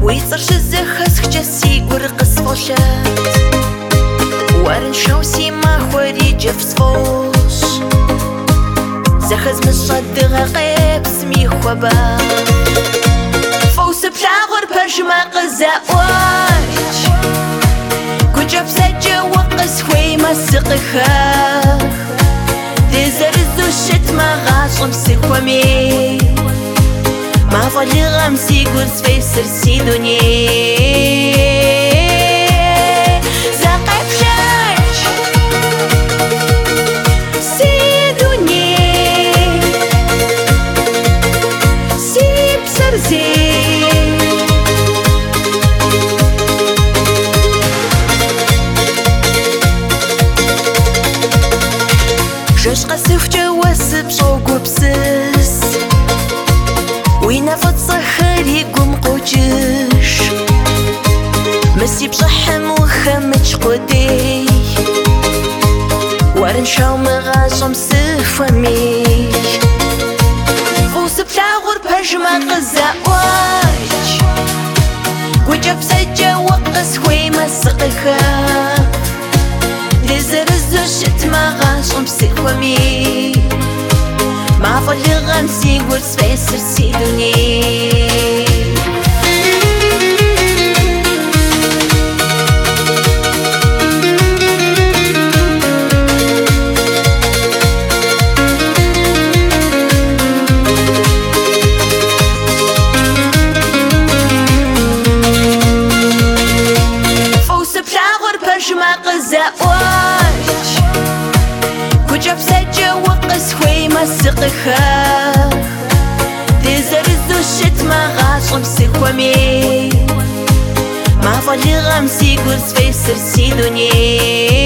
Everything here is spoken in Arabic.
ويصرش الزخس خجسي قرقص فوشات وارن شوسي ما خوري جفس فوش زخز مصدغ غيب سمي خوبا فوس بلاغر برجما قزا واج كجب سجا وقس خوي مسقخا دزرزو الشت ما غاشم سيخومي ما فالي غمسي قرص في سرسي دنيا زاقب شاج سي دنيا سي بسرزي جوش قصف جواس بشوق وبسس وين فتصخري قم قوجش مسي بشحم وخمج قدي وارن شاو مغاشم سفمي فوس بلاغر بهجمة غزا واج وجب سجا وقس خوي مسقخا لزرزو الشت مغاشم سفمي ما فالي غمسي قرص في سرسي دنيا فوس بلاغر برجما قزا واج كجب سجا وقس خوي مسقخا دزرزو الشت ما غاشم سيخومي ما فالي غمسي قرص في سرسي دنيا